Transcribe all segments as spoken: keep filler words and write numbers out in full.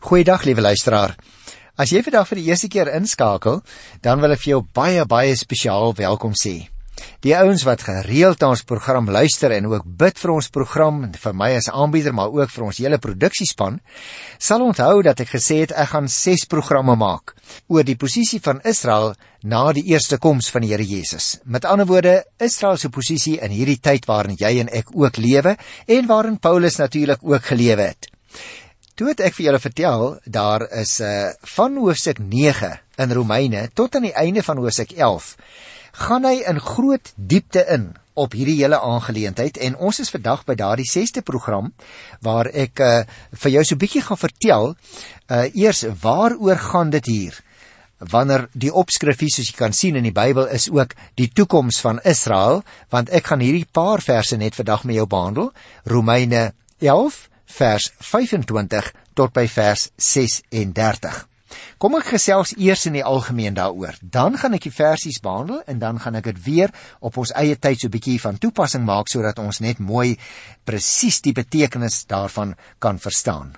Goeiedag, liewe luisteraar. As jy vandag vir die eerste keer inskakel, dan wil ek vir jou baie, baie spesiaal welkom sê. Die ouens wat gereeld na ons program luister en ook bid vir ons program, vir my as aanbieder, maar ook vir ons hele produksiespan, sal onthou dat ek gesê het, ek gaan ses programme maak oor die posisie van Israel na die eerste koms van die Here Jesus. Met ander woorde, Israel se posisie in hierdie tyd waarin jy en ek ook lewe, en waarin Paulus natuurlik ook gelewe het. Toe het ek vir julle vertel, daar is uh, van hoofstuk nege in Romeine tot aan die einde van hoofstuk elf, gaan hy in groot diepte in op hierdie hele aangeleentheid, en ons is vandag by daardie sesde program, waar ek uh, vir jou so bietjie gaan vertel, uh, eers waaroor gaan dit hier, wanneer die opskrifie, soos jy kan sien in die Bybel, is ook die toekoms van Israel, want ek gaan hierdie paar verse net vandag met jou behandel, Romeine elf, vers vyfentwintig tot by vers ses en dertig. Kom ek gesels eers in die algemeen daaroor, dan gaan ek die versies behandel, en dan gaan ek dit weer op ons eie tyd so bietjie van toepassing maak, sodat ons net mooi presies die betekenis daarvan kan verstaan.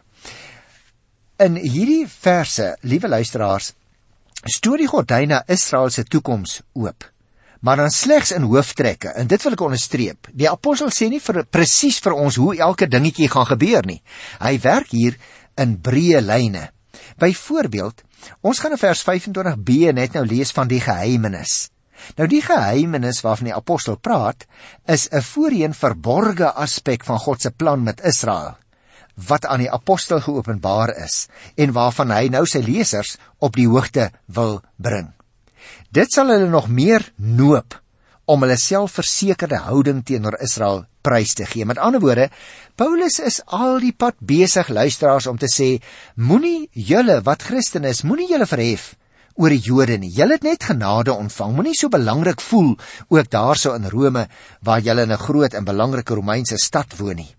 In hierdie verse, liewe luisteraars, stoot die gordyne Israel se toekoms oop, maar dan slegs in hooftrekke, en dit wil ek onderstreep. Die apostel sê nie vir, presies vir ons hoe elke dingetjie gaan gebeur nie. Hy werk hier in breë lyne. Byvoorbeeld, ons gaan in vers vyfentwintig b net nou lees van die geheimenis. Nou die geheimenis waarvan die apostel praat, is 'n voorheen verborge aspek van God se plan met Israel, wat aan die apostel geopenbaar is, en waarvan hy nou sy lesers op die hoogte wil bring. Dit sal hulle nog meer noop om hulle selfversekerde houding teenoor Israel prys te gee. Met ander woorde, Paulus is al die pad besig, luisteraars, om te sê, moenie julle wat Christen is, moenie julle verhef oor die Jode nie. Julle het net genade ontvang, moenie so belangrik voel, ook daarso in Rome, waar julle in 'n groot en belangrike Romeinse stad woon nie.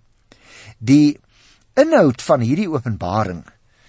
Die inhoud van hierdie openbaring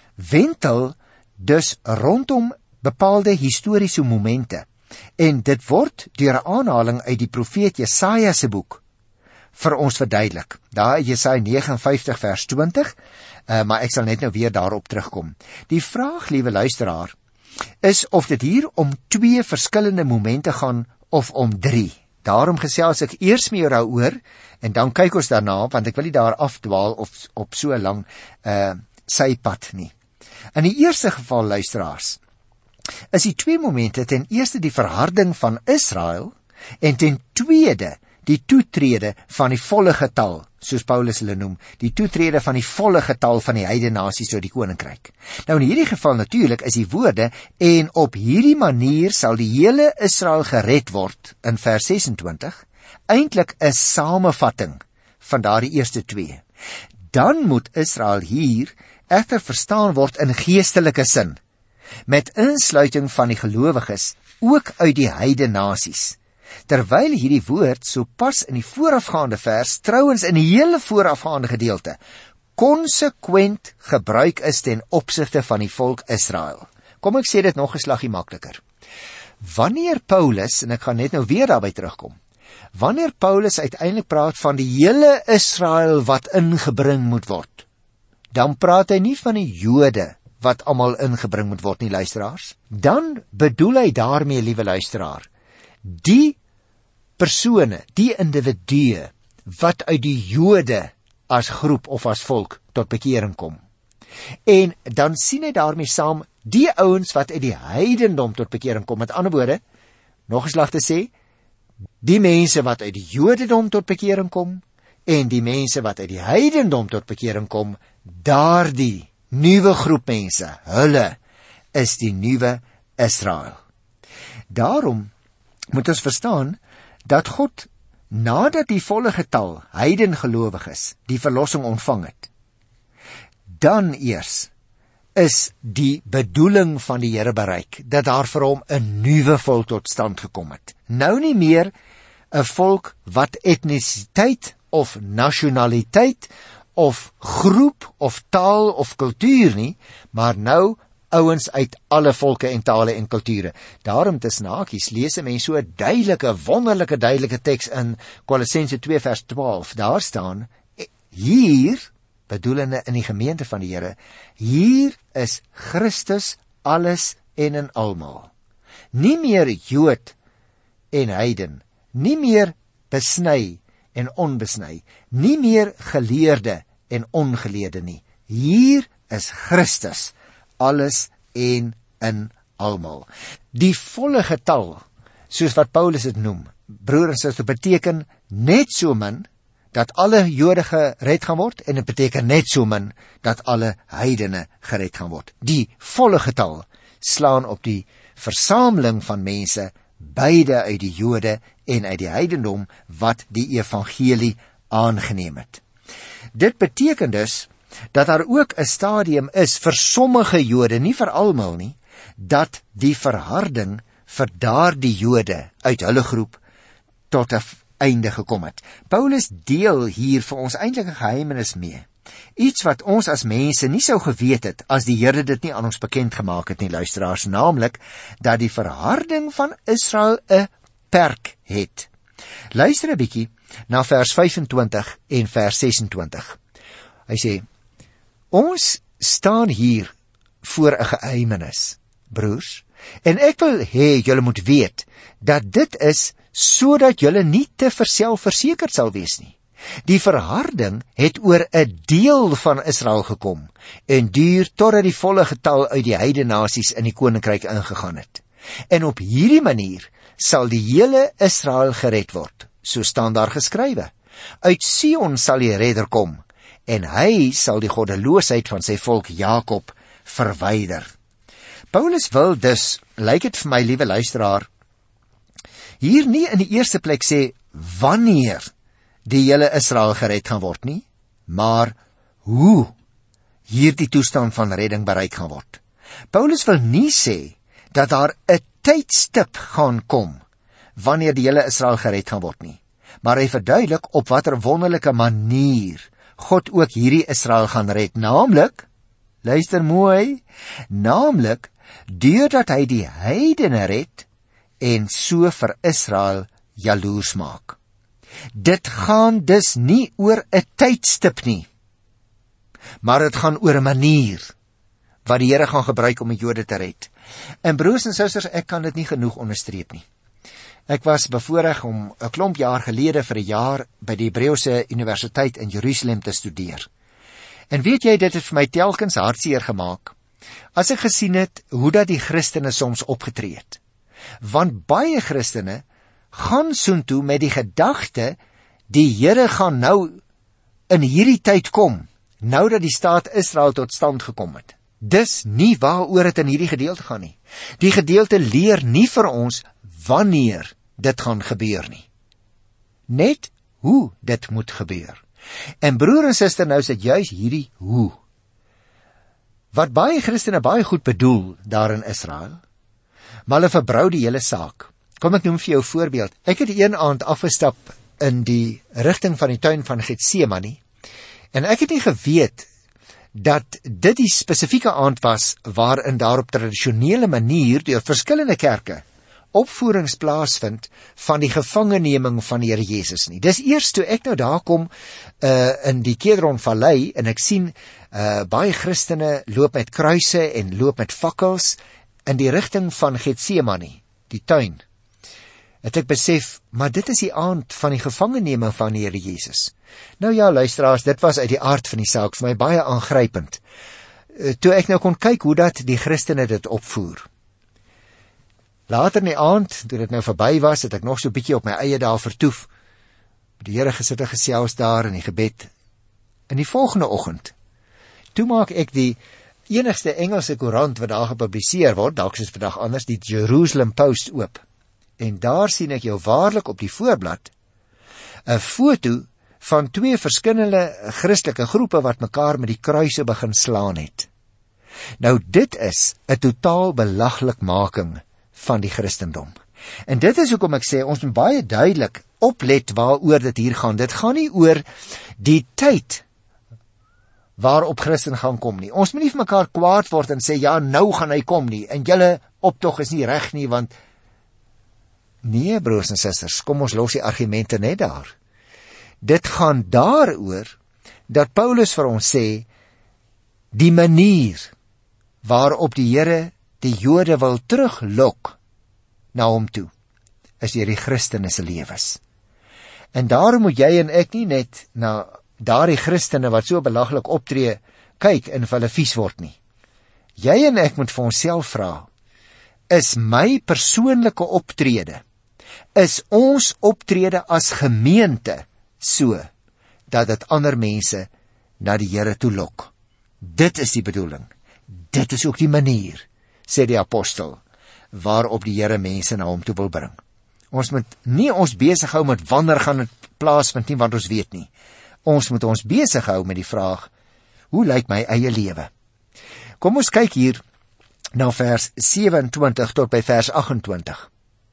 wentel dus rondom bepaalde historiese momente, en dit word deur 'n aanhaling uit die profeet Jesaja se boek vir ons verduidelik. Daar in Jesaja nege en vyftig vers twintig, uh, maar ek sal net nou weer daarop terugkom. Die vraag, liewe luisteraar, is of dit hier om twee verskillende momente gaan of om drie. Daarom gesels ek eers met jou daaroor, en dan kyk ons daarna, want ek wil nie daar afdwaal of op so lang uh, sypad nie. In die eerste geval, luisteraars, is die twee momente ten eerste die verharding van Israel, en ten tweede die toetrede van die volle getal, soos Paulus hulle noem, die toetrede van die volle getal van die heidene nasies tot die koninkryk. Nou in hierdie geval natuurlik is die woorde, en op hierdie manier sal die hele Israel gered word, in vers sesentwintig, eintlik 'n samevatting van daardie eerste twee. Dan moet Israel hier egter verstaan word in geestelike sin, met insluiting van die gelowiges, ook uit die heidene nasies. Terwyl hierdie woord so pas in die voorafgaande vers, trouwens in die hele voorafgaande gedeelte, konsekwent gebruik is ten opsigte van die volk Israel. Kom ek sê dit nog 'n slaggie makliker. Wanneer Paulus, en ek gaan net nou weer daarby terugkom, wanneer Paulus uiteindelik praat van die hele Israel wat ingebring moet word, dan praat hy nie van die Jode wat almal ingebring moet word nie, luisteraars. Dan bedoel hy daarmee, liewe luisteraar, die persone, die individue, wat uit die Jode as groep of as volk tot bekering kom. En dan sien hy daarmee saam die ouens wat uit die heidendom tot bekering kom. Met ander woorde, nog 'n slag te sê, die mense wat uit die Jodendom tot bekering kom, en die mense wat uit die heidendom tot bekering kom, daardie nuwe groep mense, hulle is die nuwe Israel. Daarom moet ons verstaan dat God, nadat die volle getal heidengelowiges die verlossing ontvang het, dan eers is die bedoeling van die Here bereik, dat daar vir hom 'n nuwe volk tot stand gekom het. Nou nie meer 'n volk wat etnisiteit of nasionaliteit of groep of taal of kultuur nie, maar nou ouens uit alle volke en tale en kulture. Daarom tussen hakies lees 'n mens so 'n duidelike, wonderlike duidelike teks in Kolossense twee vers twaalf. Daar staan, hier bedoelende in die gemeente van die Here, hier is Christus alles en in almal. Nie meer Jood en heiden, nie meer besny en onbesny, nie meer geleerde en ongeleerde nie. Hier is Christus alles en in almal. Die volle getal, soos wat Paulus dit noem, broer en suster, beteken net so min dat alle Jode gered gaan word, en dit beteken net so min dat alle heidene gered gaan word. Die volle getal slaan op die versameling van mense, beide uit die Jode en uit die heidendom, wat die evangelie aangeneem het. Dit beteken dus dat daar ook 'n stadium is vir sommige Jode, nie vir almal nie, dat die verharding vir daardie Jode uit hulle groep tot 'n einde gekom het. Paulus deel hier vir ons eintlik 'n geheimenis mee. Iets wat ons as mense nie sou geweet het as die Here dit nie aan ons bekend gemaak het nie, luisteraars, naamlik dat die verharding van Israel 'n perk het. Luister 'n bietjie na vers vyfentwintig en vers sesentwintig. Hy sê: ons staan hier voor 'n geheimenis, broers, en ek wil hê julle moet weet dat dit is sodat julle nie te verselfversekerd sal wees nie. Die verharding het oor 'n deel van Israel gekom en duur totdat die volle getal uit die heidenasies in die koninkryk ingegaan het. En op hierdie manier sal die hele Israel gered word, so staan daar geskrywe. Uit Sion sal die redder kom, en hy sal die goddeloosheid van sy volk Jakob verwyder. Paulus wil dus, lyk dit vir my, liewe luisteraar, hier nie in die eerste plek sê wanneer die hele Israel gered gaan word nie, maar hoe hierdie toestand van redding bereik gaan word. Paulus wil nie sê dat daar 'n tydstip gaan kom wanneer die hele Israel gered gaan word nie, maar hy verduidelik op watter wonderlike manier God ook hierdie Israel gaan red, naamlik, luister mooi, naamlik deurdat hy die heidene red en so vir Israel jaloers maak. Dit gaan dus nie oor 'n tydstip nie, maar dit gaan oor 'n manier wat die Here gaan gebruik om die Jode te red. En broers en susters, ek kan dit nie genoeg onderstreep nie. Ek was bevoorreg om 'n klomp jaar gelede vir 'n jaar by die Hebreëse Universiteit in Jerusalem te studeer. En weet jy, dit het vir my telkens hartseer gemaak as ek gesien het hoe dat die Christene soms opgetree het. Want baie Christene gaan soontoe met die gedagte, die Here gaan nou in hierdie tyd kom, nou dat die staat Israel tot stand gekom het. Dis nie waaroor dit in hierdie gedeelte gaan nie. Die gedeelte leer nie vir ons wanneer dit gaan gebeur nie, net hoe dit moet gebeur. En broer en suster, nou is dit juis hierdie hoe wat baie Christene baie goed bedoel daar in Israel, maar hulle verbrou die hele saak. Kom ek noem vir jou 'n voorbeeld. Ek het een aand afgestap in die rigting van die tuin van Getsemane, en ek het nie geweet dat dit die spesifieke aand was waarin daar op tradisionele manier deur verskillende kerke opvoerings plaasvind van die gevangeneming van die Here Jesus nie. Dis eers toe ek nou daar kom uh, in die Kedron Vallei en ek sien uh, baie Christene loop met kruise en loop met fakkels in die rigting van Getsemane, die tuin. Het ek besef, maar dit is die aand van die gevangeneming van die Here Jesus. Nou ja, luisteraars, dit was uit die aard van die saak vir my baie aangrypend. Uh, toe ek nou kon kyk hoe dat die Christene dit opvoer. Later in die aand, toe dit nou verby was, het ek nog so 'n bietjie op my eie daar vertoef, met die Here gesit en gesels daar in die gebed. In die volgende oggend, toe maak ek die enigste Engelse koerant wat daar gepubliseer word, dalk soos vandag anders, die Jerusalem Post oop. En daar sien ek jou waarlik op die voorblad 'n foto van twee verskillende Christelike groepe wat mekaar met die kruise begin slaan het. Nou dit is 'n totaal belaglikmaking van die Christendom. En dit is hoekom ek sê, ons moet baie duidelik oplet waaroor dit hier gaan. Dit gaan nie oor die tyd waarop Christen gaan kom nie. Ons moet nie vir mekaar kwaad word en sê, ja, nou gaan hy kom nie, en julle optog is nie reg nie, want nee, broers en susters, kom ons los die argumente net daar. Dit gaan daaroor dat Paulus vir ons sê, die manier waarop die Here die Jode wil teruglok na hom toe, is deur die Christene se lewens. En daarom moet jy en ek nie net na daardie Christene wat so belaglik optree, kyk en vir hulle vies word nie. Jy en ek moet vir onsself vra, is my persoonlike optrede, is ons optrede as gemeente so, dat dit ander mense na die Here toe lok? Dit is die bedoeling. Dit is ook die manier, sê die apostel, waarop die Here mense na hom toe wil bring. Ons moet nie ons besig hou met wanneer gaan dit plaasvind nie, want ons weet nie. Ons moet ons besig hou met die vraag, hoe lyk my eie lewe? Kom ons kyk hier na vers sewe-en-twintig tot by vers agt-en-twintig.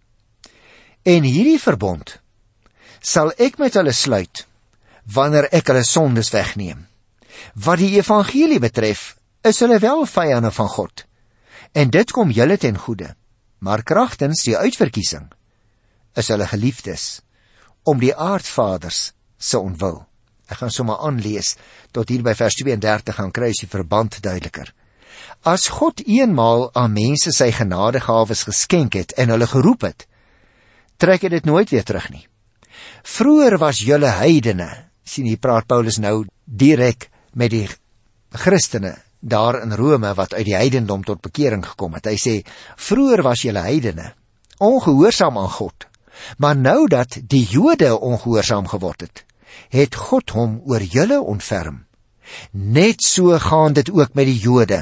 En hierdie verbond sal ek met hulle sluit, wanneer ek hulle sondes wegneem. Wat die evangelie betref, is hulle wel vyande van God, en dit kom julle ten goeie, maar kragtens die uitverkiesing, is hulle geliefdes, om die aardvaders se ontwil. Ek gaan sommer aanlees, tot hier by vers twee-en-dertig gaan kry is die verband duideliker. As God eenmaal aan mense sy genadegawes geskenk het, en hulle geroep het, trek hy dit nooit weer terug nie. Vroeër was julle heidene, sien hier praat Paulus nou direk met die Christene daar in Rome wat uit die heidendom tot bekering gekom het. Hy sê, vroeër was julle heidene, ongehoorsaam aan God, maar nou dat die Jode ongehoorsaam geword het, het God hom oor julle ontferm. Net so gaan dit ook met die Jode.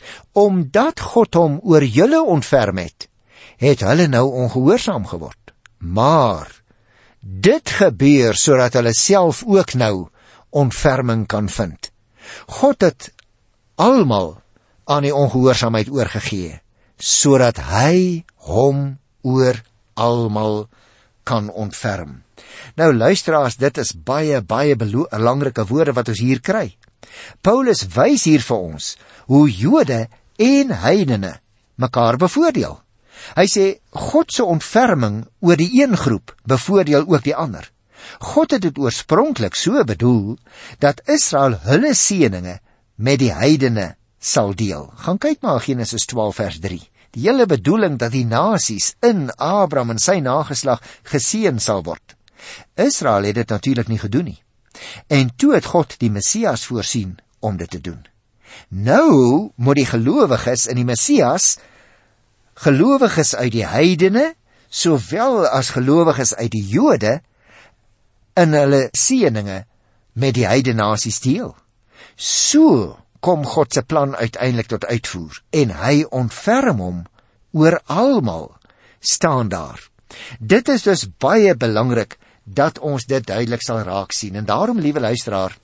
Omdat God hom oor julle ontferm het, het hulle nou ongehoorsaam geword. Maar dit gebeur sodat hulle self ook nou ontferming kan vind. God het almal aan die ongehoorsaamheid oorgegee, sodat hy hom oor almal kan ontferm. Nou luisteraars, dit is baie, baie belangrike woorde wat ons hier kry. Paulus wys hier vir ons hoe Jode en heidene mekaar bevoordeel. Hy sê, God se ontferming oor die een groep bevoordeel ook die ander. God het dit oorspronklik so bedoel, dat Israel hulle seëninge met die heidene sal deel. Gaan kyk maar Genesis twaalf vers drie. Die hele bedoeling dat die nasies in Abraham en sy nageslag geseën sal word. Israel het dit natuurlik nie gedoen nie. En toe het God die Messias voorsien om dit te doen. Nou moet die gelowiges in die Messias, gelowiges uit die heidene, sowel as gelowiges uit die Jode, in hulle seëninge met die heidenasies deel. So kom God se plan uiteindelik tot uitvoer, en hy ontferm hom oor almal, staan daar. Dit is dus baie belangrik dat ons dit duidelik sal raak sien, en daarom, liewe luisteraar,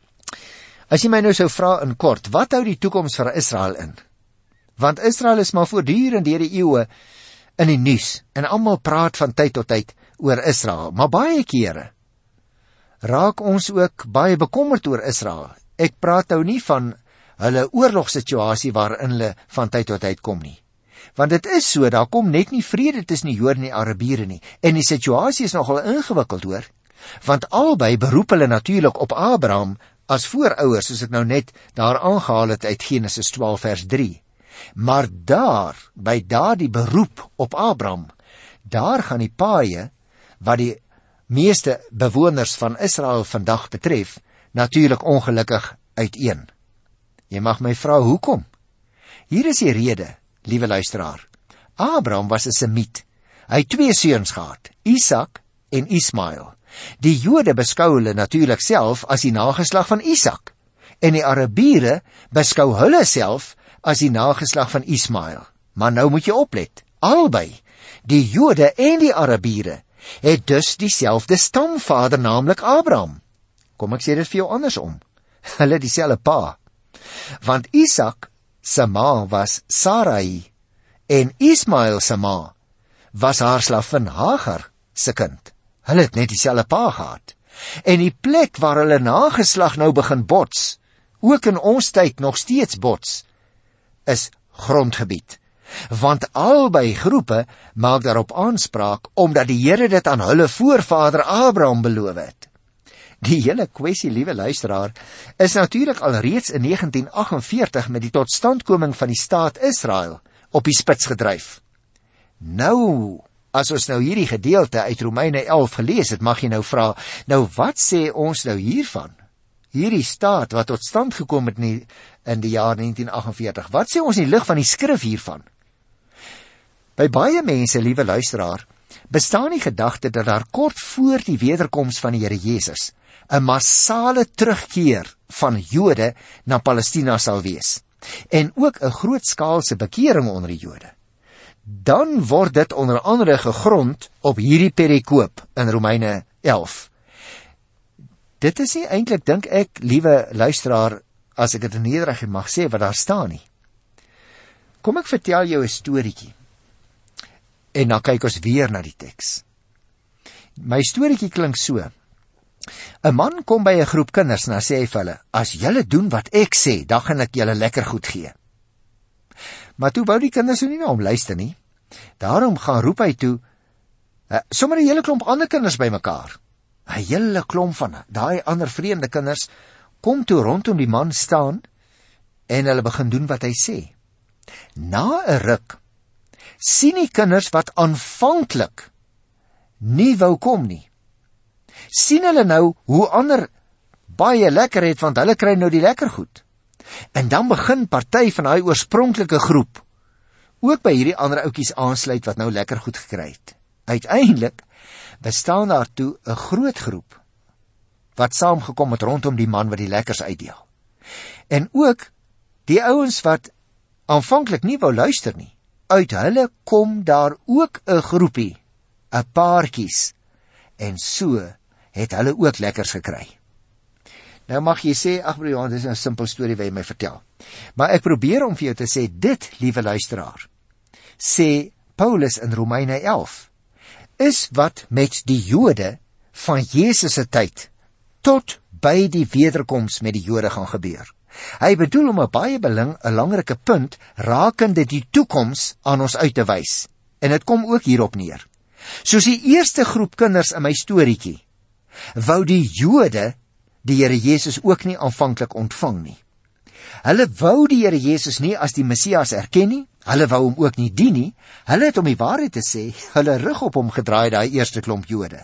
as jy my nou sou vra in kort, wat hou die toekoms vir Israel in? Want Israel is maar voortdurend deur die eeue in die nuus, en almal praat van tyd tot tyd oor Israel, maar baie kere raak ons ook baie bekommerd oor Israel. Ek praat nou nie van hulle oorlogssituasie waarin hulle van tyd tot tyd kom nie. Want dit is so, daar kom net nie vrede tussen die Jode en die Arabiere nie. En die situasie is nogal ingewikkeld hoor. Want albei beroep hulle natuurlik op Abraham as voorouers, soos ek nou net daar aangehaal het uit Genesis twaalf vers drie. Maar daar, by daardie beroep op Abraham, daar gaan die paaie, wat die meeste bewoners van Israel vandag betref, natuurlik ongelukkig uiteen. Jy mag my vra, hoekom? Hier is die rede, liewe luisteraar. Abraham was 'n Semiet. Hy het twee seuns gehad, Isak en Ismael. Die Jode beskou hulle natuurlik self as die nageslag van Isak, en die Arabiere beskou hulle self as die nageslag van Ismael. Maar nou moet jy oplet, albei, die Jode en die Arabiere, het dus dieselfde stamvader, naamlik Abraham. Kom ek sê dit vir jou andersom. Hulle het dieselfde pa. Want Isak se ma was Sarai en Ismael se ma was haar slavin Hagar se kind. Hulle het net dieselfde pa gehad. En die plek waar hulle nageslag nou begin bots, ook in ons tyd nog steeds bots, is grondgebied. Want albei groepe maak daarop aanspraak, omdat die Here dit aan hulle voorvader Abraham beloof het. Die hele kwessie, liewe luisteraar, is natuurlik al reeds in negentien agt en veertig met die totstandkoming van die staat Israel op die spits gedryf. Nou, as ons nou hierdie gedeelte uit Romeine elf gelees het, mag jy nou vra, nou wat sê ons nou hiervan? Hierdie staat wat tot stand gekom het in die, in die jaar negentien agt en veertig, wat sê ons in die lig van die skrif hiervan? By baie mense, liewe luisteraar, bestaan die gedagte dat daar kort voor die wederkoms van die Here Jesus 'n massale terugkeer van Jode na Palestina sal wees, en ook 'n grootskaalse bekering onder die Jode. Dan word dit onder andere gegrond op hierdie perikoop in Romeine elf. Dit is nie eintlik, dink ek, liewe luisteraar, as ek dit in nederig mag sê, wat daar staan nie. Kom ek vertel jou 'n storieetjie, en dan kyk ons weer na die teks. My storieetjie klink so. 'n Man kom by 'n groep kinders en dan sê hy vir hulle, as julle doen wat ek sê, dan gaan ek julle lekker goed gee. Maar toe wou die kinders nie na hom luister nie. Daarom gaan roep hy toe, uh, sommer 'n hele klomp ander kinders bymekaar. 'n Hele klomp van daai ander vreemde kinders kom toe rondom die man staan en hulle begin doen wat hy sê. Na 'n ruk sien die kinders wat aanvanklik nie wou kom nie, sien hulle nou hoe ander baie lekker het, want hulle kry nou die lekker goed. En dan begin party van daai oorspronklike groep ook by hierdie ander ouetjies aansluit wat nou lekker goed gekry het. Uiteindelik bestaan daar toe 'n groot groep wat saamgekom het rondom die man wat die lekkers uitdeel. En ook die ouens wat aanvanklik nie wou luister nie, uit hulle kom daar ook 'n groepie, 'n paartjies, en so het hulle ook lekkers gekry. Nou mag jy sê, ag broer Johan, dis 'n simpel storie wat jy my vertel. Maar ek probeer om vir jou te sê, dit, liewe luisteraar, sê Paulus in Romeine elf, is wat met die Jode van Jesus se tyd tot by die wederkoms met die Jode gaan gebeur. Hy bedoel om 'n baie belang, 'n belangrike punt rakende die toekoms aan ons uit te wys. En dit kom ook hierop neer. Soos die eerste groep kinders in my storieetjie, wou die Jode die Here Jesus ook nie aanvanklik ontvang nie. Hulle wou die Here Jesus nie as die Messias erken nie, hulle wou hom ook nie dien nie, hulle het om die waarheid te sê, hulle rug op hom gedraai, daai eerste klomp Jode.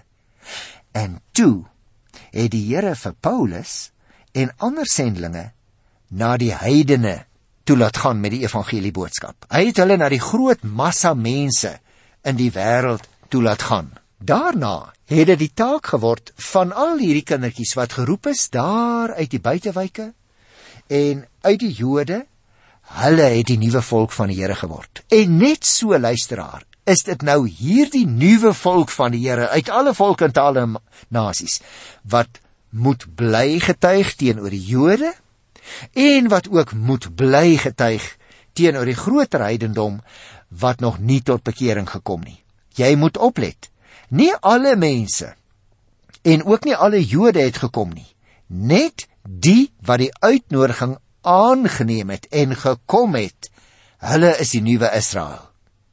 En toe het die Here vir Paulus en ander sendlinge na die heidene toe laat gaan met die evangelie boodskap. Hy het hulle na die groot massa mense in die wêreld toe laat gaan. Daarna het dit die taak geword van al hierdie kindertjies wat geroep is daar uit die buitewyke en uit die Jode, hulle het die nuwe volk van die Here geword. En net so, luisteraar, is dit nou hierdie nuwe volk van die Here uit alle volke en tale en nasies wat moet bly getuig teenoor die Jode en wat ook moet bly getuig teenoor die groter heidendom wat nog nie tot bekering gekom nie. Jy moet oplet. Nie alle mense en ook nie alle Jode het gekom nie. Net die wat die uitnodiging aangeneem het en gekom het, hulle is die nuwe Israel.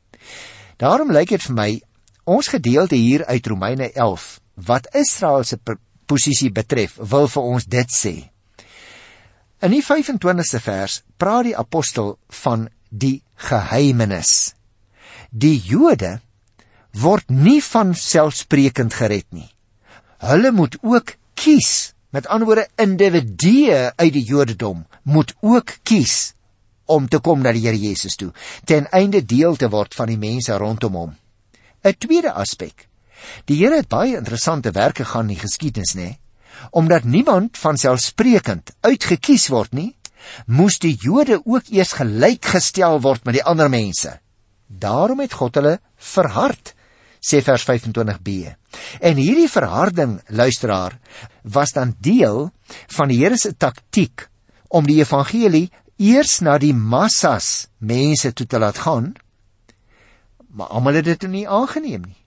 Daarom lyk dit vir my, ons gedeelte hier uit Romeine elf, wat Israel se posisie betref, wil vir ons dit sê. In die vyf en twintigste vers praat die apostel van die geheimenis. Die Jode word nie van selfsprekend gered nie. Hulle moet ook kies, met ander woorde individue uit die Jodendom moet ook kies om te kom na die Here Jesus toe, ten einde deel te word van die mense rondom hom. 'n Tweede aspek. Die Here het baie interessante werke gaan in die geskiedenis, nê? Omdat niemand van selfsprekend uitgekies word nie, moes die Jode ook eers gelyk gestel word met die ander mense. Daarom het God hulle verhard, sê vers vyfentwintig b. En hierdie verharding, luisteraar, was dan deel van die Here se taktiek om die evangelie eers na die massas mense toe te laat gaan, maar almal het dit nie aangeneem nie.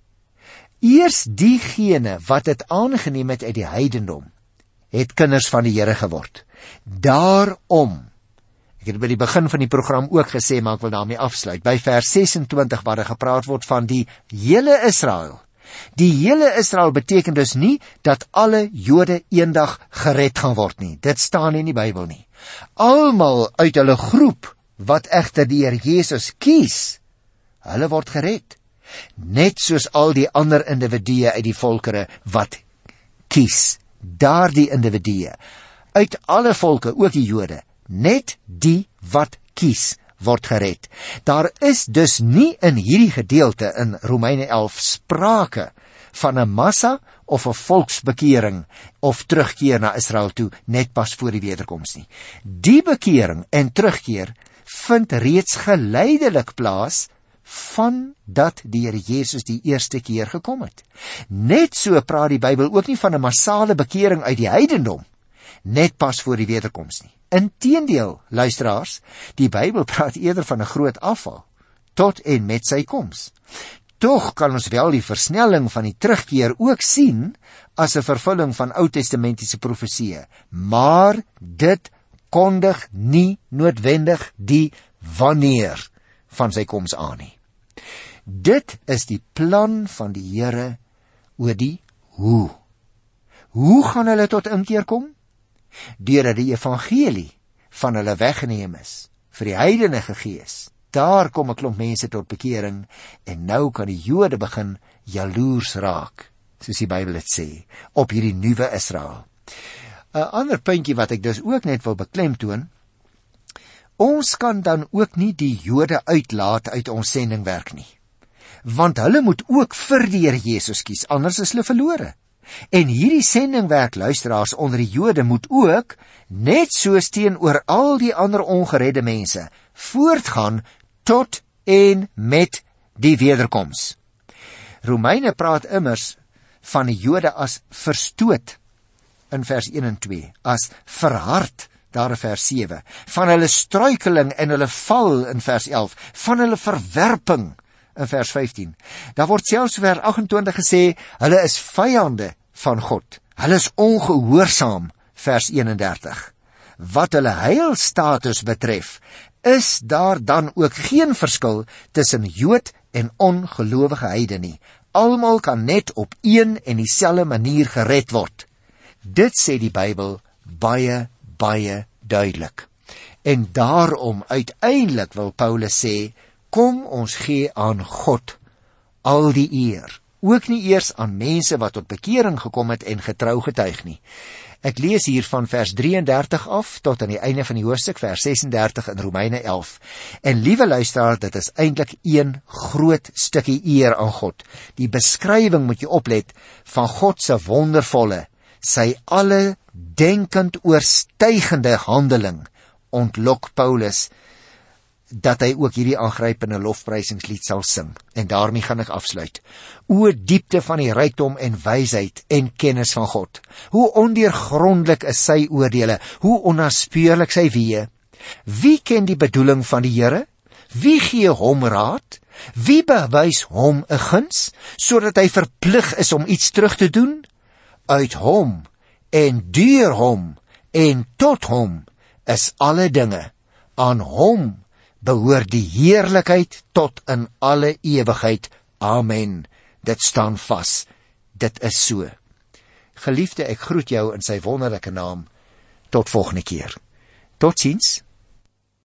Eers diegene wat het aangeneem het uit die heidendom, het kinders van die Here geword. Daarom, ek het by die begin van die program ook gesê, maar ek wil daarmee afsluit, by vers sesentwintig waar er gepraat word van die hele Israel, Die hele Israel beteken dus nie dat alle Jode eendag gered gaan word nie. Dit staan nie in die Bybel nie. Almal uit hulle groep wat egter die Here Jesus kies, hulle word gered. Net soos al die ander individue uit die volkere wat kies. Daardie individue uit alle volke, ook die Jode, net die wat kies word gered. Daar is dus nie in hierdie gedeelte in Romeine elf sprake van 'n massa of 'n volksbekering of terugkeer na Israel toe net pas voor die wederkoms nie. Die bekering en terugkeer vind reeds geleidelik plaas van dat die Here Jesus die eerste keer gekom het. Net so praat die Bybel ook nie van 'n massale bekering uit die heidendom net pas voor die wederkoms nie. Inteendeel, luisteraars, die Bybel praat eerder van 'n groot afval tot en met sy koms. Tog kan ons wel die versnelling van die terugkeer ook sien as 'n vervulling van Ou-testamentiese profesieë, maar dit kondig nie noodwendig die wanneer van sy koms aan nie. Dit is die plan van die Here oor die hoe. Hoe gaan hulle tot inkeer kom? Deurdat die evangelie van hulle weggeneem is, vir die heidene gegee is. Daar kom 'n klomp mense tot bekering, en nou kan die Jode begin jaloers raak, soos die Bybel dit sê, op hierdie nuwe Israel. 'n Ander puntjie wat ek dus ook net wil beklemtoon, ons kan dan ook nie die Jode uitlaat uit ons sendingwerk nie, want hulle moet ook vir die Here Jesus kies, anders is hulle verlore. En hierdie sendingwerk, luisteraars, onder die Jode moet ook, net soos teenoor al die ander ongeredde mense, voortgaan tot en met die wederkoms. Romeine praat immers van die Jode as verstoot in vers een en twee, as verhard daar in vers sewe, van hulle struikeling en hulle val in vers elf, van hulle verwerping in vers vyftien. Daar word selfs vers agt en twintig gesê, hulle is vyande van God, hulle is ongehoorsaam, vers eenendertig. Wat hulle heilstatus betref, is daar dan ook geen verskil tussen Jood en ongelowige heide nie. Almal kan net op een en dieselfde manier gered word. Dit sê die Bybel baie, baie duidelik. En daarom uiteindelik wil Paulus sê, kom ons gee aan God al die eer. Ook nie eers aan mense wat tot bekering gekom het en getrou getuig nie. Ek lees hier van vers drieëndertig af tot aan die einde van die hoofstuk, vers sesendertig in Romeine elf. En liewe luisteraar, dit is eintlik een groot stukkie eer aan God. Die beskrywing, moet jy oplet, van God se wondervolle, sy alle denkend oorstygende handeling, ontlok Paulus dat hy ook hierdie aangrypende lofprysingslied sal sing. En daarmee gaan ek afsluit. O diepte van die rykdom en wysheid en kennis van God. Hoe ondeurgrondelik is sy oordeele, hoe onnaspeurlik sy weë. Wie ken die bedoeling van die Here? Wie gee hom raad? Wie bewys hom 'n guns, sodat hy verplig is om iets terug te doen? Uit hom en deur hom en tot hom is alle dinge. Aan hom behoort die heerlikheid tot in alle ewigheid. Amen. Dit staan vas. Dit is so. Geliefde, ek groet jou in sy wonderlike naam. Tot volgende keer. Totsiens.